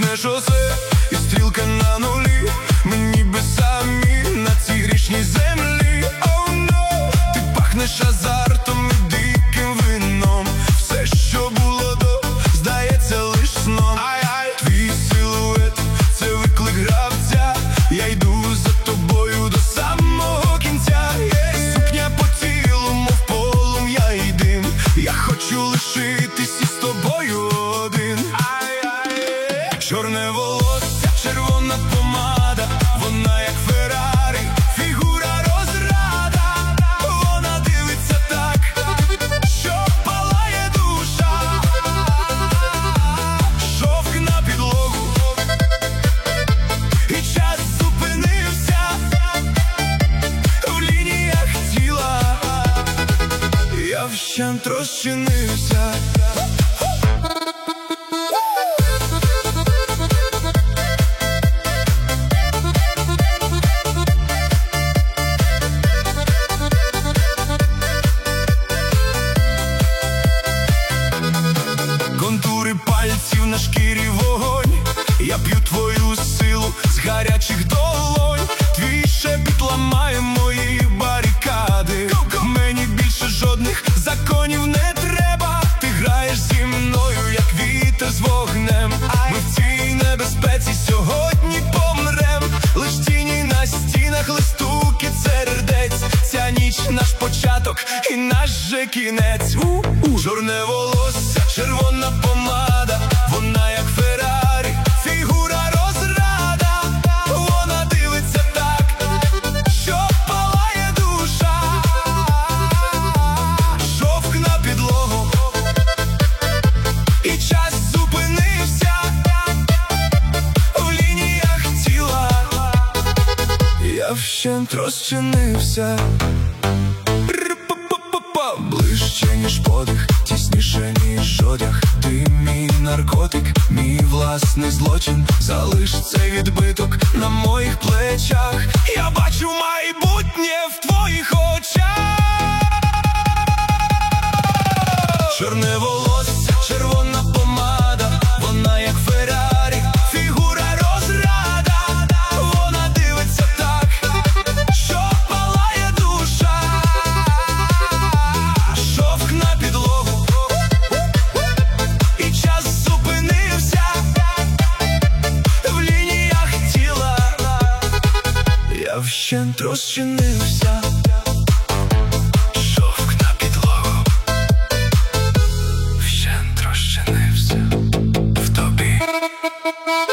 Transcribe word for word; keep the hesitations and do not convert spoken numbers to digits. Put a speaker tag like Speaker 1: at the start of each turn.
Speaker 1: Чорне шосе і стрілка на нулі. Ми ніби самі на цій грішній землі. Oh no, ти пахнеш азартом і диким вином. Все, що було до, здається лиш сном. Ай-ай, твій силует – це виклик гравця. Я йду за тобою до самого кінця. yeah. Сукня по тілу, мов полум'я і дим. Я хочу лишитись із тобою один. Чорне волосся, червона помада, вона як Феррарі, фігура розрада. Вона дивиться так, що палає душа. Шовк на підлогу, і час зупинився в лініях тіла. Я вщент розчинився. Контури пальців на шкірі вогонь. Я п'ю твою силу з гарячих долонь. Твій шепіт ламає мої барикади. Мені більше жодних законів не треба. Ти граєш зі мною, як вітер з вогнем. Ми в цій небезпеці сьогодні помрем. Лиш тіні на стінах, листуки сердець. Ця ніч наш початок і наш же кінець. У-у. Чорне волосся, червона помада, вона як Феррарі, фігура розрада. Вона дивиться так, що палає душа. Шовк на підлогу, і час зупинився в лініях тіла. Я вщент розчинився. Ближче, ніж подих, тісніше, ніж одяг. Ти мій наркотик, мій власний злочин. Залиш цей відбиток на моїх плечах. Я бачу майбутнє в твоїх очах. Чорне волосся, червона помада, вона як Феррарі, фігура розрада. Вона дивиться так, що палає душа. Шовк на підлогу, і час зупинився в лініях тіла. Я вщент розчинився. Шовк на підлогу, вщент розчинився в тобі.